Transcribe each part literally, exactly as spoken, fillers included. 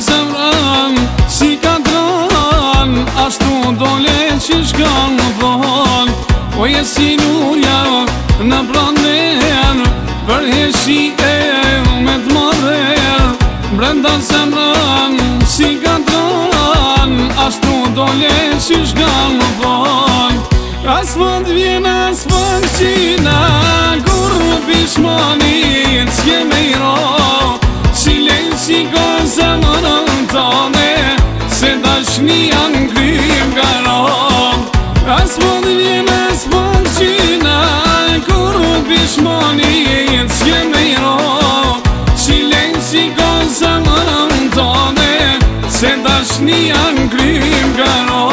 zemrën si ka dran, ashtu dole që shkan më dhon. O je si nurja në prander, për heshi e me t'marrer. Brenda zemrën si ka dran, ashtu dole që shkan më dhon. As vënd vjen, as vënd qina, kur pishmanit s'je me i ro. Silenci ka zemrën tane, se dashnia n'krim ka ro. As vënd vjen, as vënd qina, kur pishmanit s'je me i ro. Silenci ka zemrën tane, se dashnia n'krim ka ro.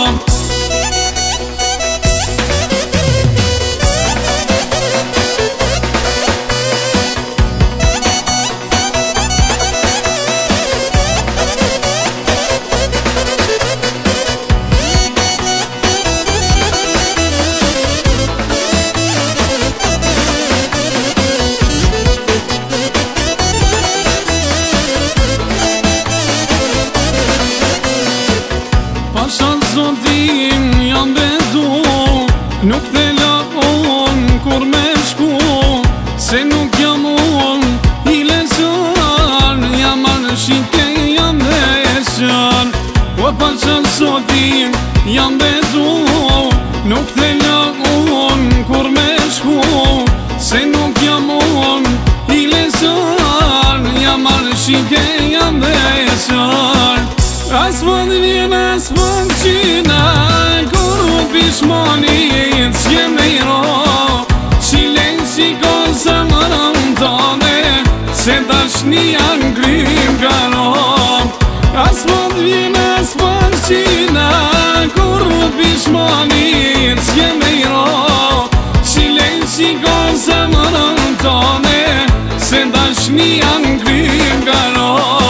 Pasha zotin jam bedu, nuk të la unë kur me shku, se nuk jam unë i lesan, jam anë shike jam dhe eshan. O pasha zotin jam bedu, nuk të la unë kur me shku, se nuk jam unë i lesan, jam anë shike jam dhe eshan. As vënd vjen, as vënd qina, kur pishmanit s'je me i ro. Silenci ka zemrën tane, se dashnia n'krim ka ro. As vënd vjen, as vënd qina, kur pishmanit s'je me i ro. Silenci ka zemrën tane, se dashnia n'krim ka ro.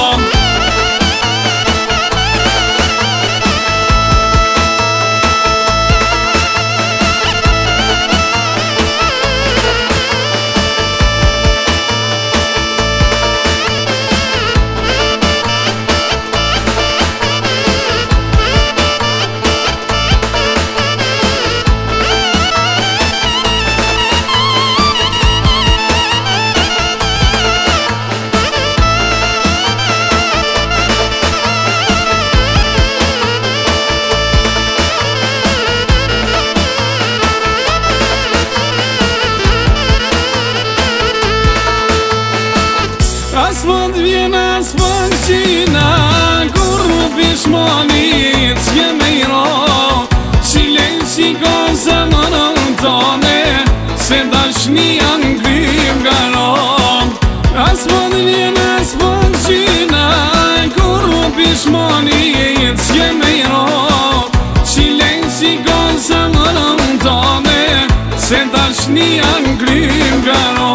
As vënd vjen, as vënd qina, kur pishmanit s'je me i ro. Silenci ka zemrën tane, se dashnia n'krim ka ro. As vënd vjen, as vënd qina, kur pishmanit s'je me i ro. Silenci ka zemrën tane, se dashnia n'krim ka ro.